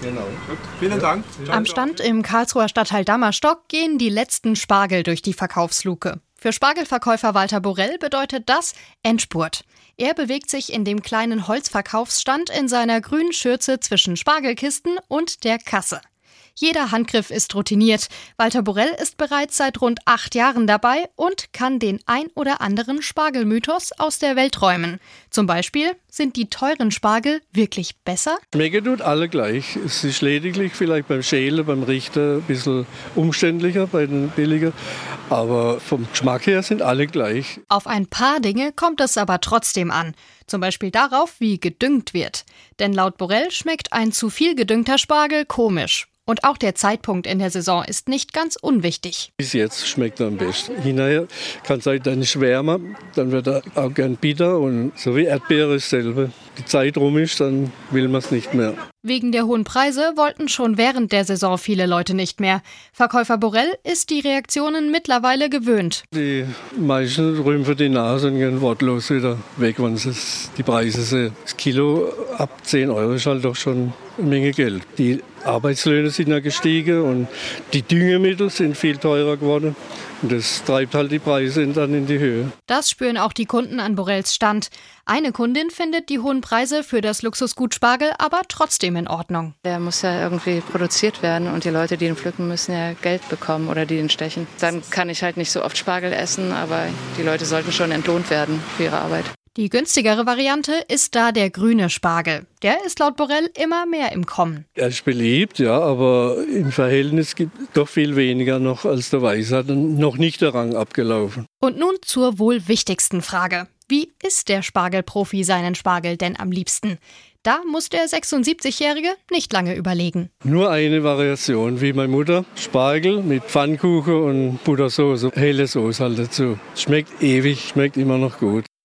Genau. Gut. Vielen Dank. Am Stand im Karlsruher Stadtteil Dammerstock gehen die letzten Spargel durch die Verkaufsluke. Für Spargelverkäufer Walter Borell bedeutet das Endspurt. Er bewegt sich in dem kleinen Holzverkaufsstand in seiner grünen Schürze zwischen Spargelkisten und der Kasse. Jeder Handgriff ist routiniert. Walter Borell ist bereits seit rund 8 Jahren dabei und kann den ein oder anderen Spargelmythos aus der Welt räumen. Zum Beispiel, sind die teuren Spargel wirklich besser? Schmecken tut alle gleich. Es ist lediglich vielleicht beim Schälen, beim Richten ein bisschen umständlicher bei den billigen. Aber vom Geschmack her sind alle gleich. Auf ein paar Dinge kommt es aber trotzdem an. Zum Beispiel darauf, wie gedüngt wird. Denn laut Borell schmeckt ein zu viel gedüngter Spargel komisch. Und auch der Zeitpunkt in der Saison ist nicht ganz unwichtig. Bis jetzt schmeckt er am besten. Hinterher kann es sein, dann ist wärmer, dann wird er auch gern bitter und so wie Erdbeere ist dasselbe. Die Zeit rum ist, dann will man es nicht mehr. Wegen der hohen Preise wollten schon während der Saison viele Leute nicht mehr. Verkäufer Borell ist die Reaktionen mittlerweile gewöhnt. Die meisten rümpfen die Nase und gehen wortlos wieder weg, wenn sie die Preise sehen. Das Kilo ab 10 € ist halt doch schon eine Menge Geld. Die Arbeitslöhne sind ja gestiegen und die Düngemittel sind viel teurer geworden. Und das treibt halt die Preise dann in die Höhe. Das spüren auch die Kunden an Borells Stand. Eine Kundin findet die hohen Preise für das Luxusgut Spargel aber trotzdem in Ordnung. Der muss ja irgendwie produziert werden und die Leute, die ihn pflücken, müssen ja Geld bekommen oder die ihn stechen. Dann kann ich halt nicht so oft Spargel essen, aber die Leute sollten schon entlohnt werden für ihre Arbeit. Die günstigere Variante ist da der grüne Spargel. Der ist laut Borell immer mehr im Kommen. Er ist beliebt, ja, aber im Verhältnis gibt es doch viel weniger noch als der Weiße. Hat noch nicht der Rang abgelaufen. Und nun zur wohl wichtigsten Frage. Wie isst der Spargelprofi seinen Spargel denn am liebsten? Da muss der 76-Jährige nicht lange überlegen. Nur eine Variation, wie meine Mutter. Spargel mit Pfannkuchen und Buttersoße, helle Soße halt dazu. Schmeckt ewig, schmeckt immer noch gut.